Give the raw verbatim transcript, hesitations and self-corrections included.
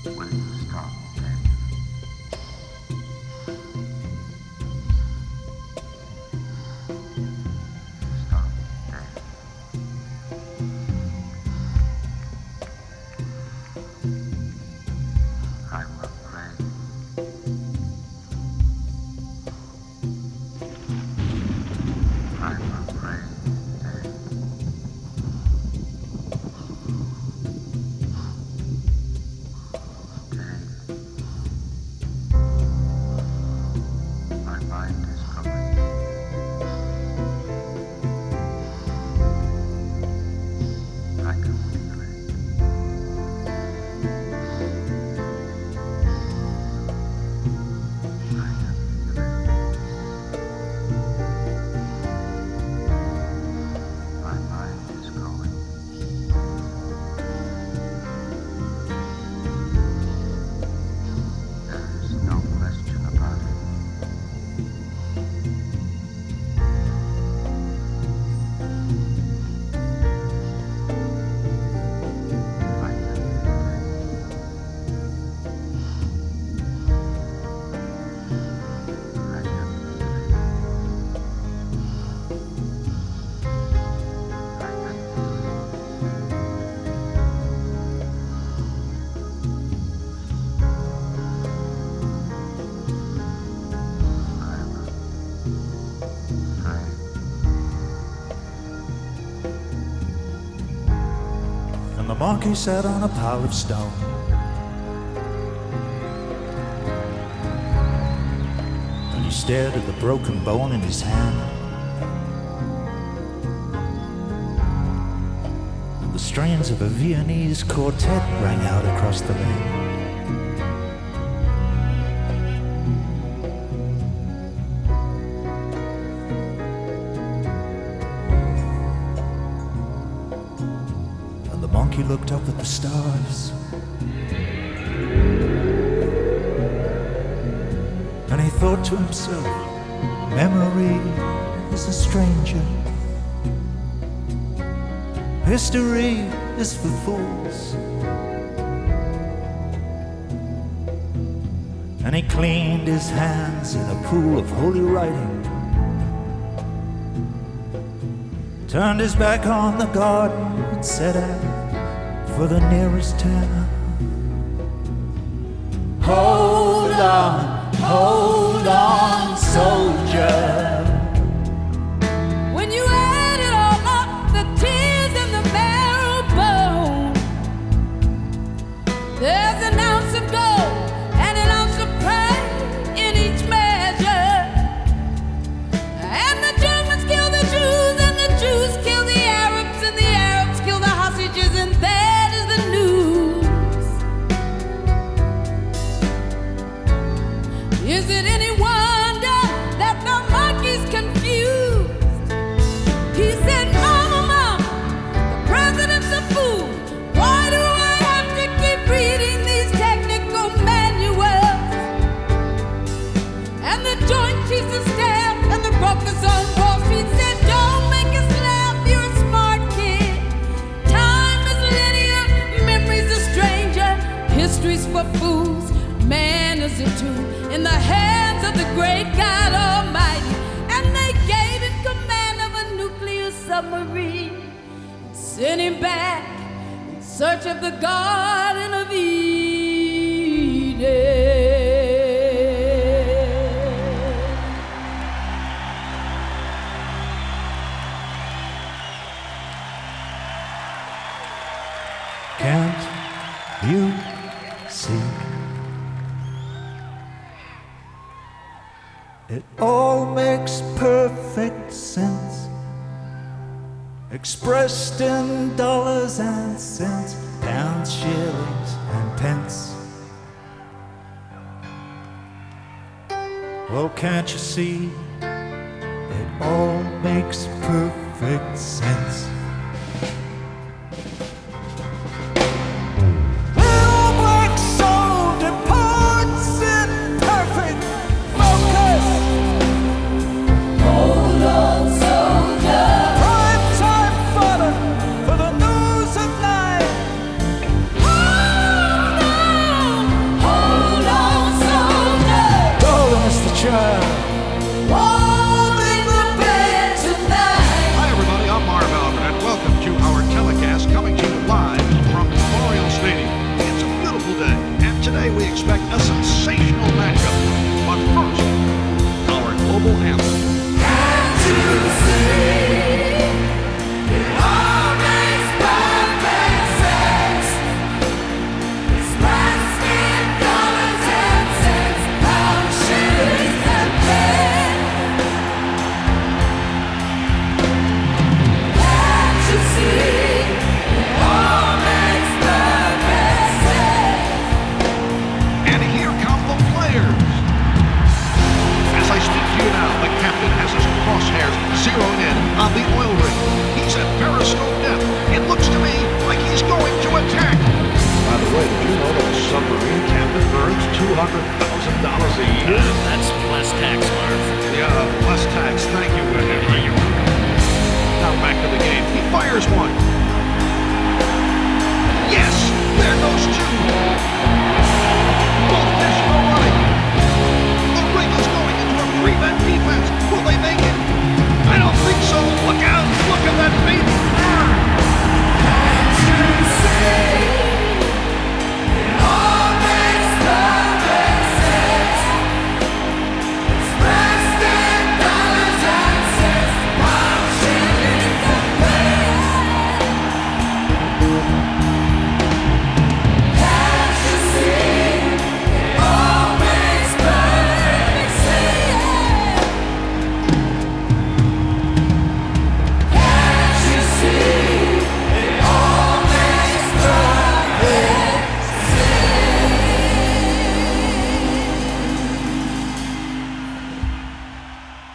Will you stop, Dave? Stop, Dave. I'm afraid. I'm afraid, Dave. My mind is going. I can feel it. I can feel it. My mind is going. There is no question about it. I can feel it. I can feel it. I can feel it. I'm afraid. And the monkey sat on a pile of stone. And he stared at the broken bone in his hand. And the strains of a Viennese quartet rang out across the land. And the monkey looked up at the stars. And he thought to himself, memory is a stranger. History is for fools. And he cleaned his hands in a pool of holy writing, turned his back on the garden and set out for the nearest town. Hold on, hold on, soldier. When you add it all up, the tears and the marrow bone, there's an ounce of gold and an ounce of pride in each measure. And the Germans kill the Jews, and the Jews kill the Arabs, and the Arabs kill the hostages, and that is the news. Is it any wonder that the monkey's confused? He said, Mama, Mama, the president's a fool. Why do I have to keep reading these technical manuals? And the Joint Chiefs of Staff and the brokers on Wall Street said, don't make us laugh, you're a smart kid. Time is linear, memory's a stranger. History's for fools, man is a tool in the hands of the great God Almighty. And they gave him command of a nuclear submarine, sent him back in search of the Garden of Eden. Can't you see? It all makes perfect sense, expressed in dollars and cents, pounds, shillings, and pence. Well, can't you see? It all makes perfect sense.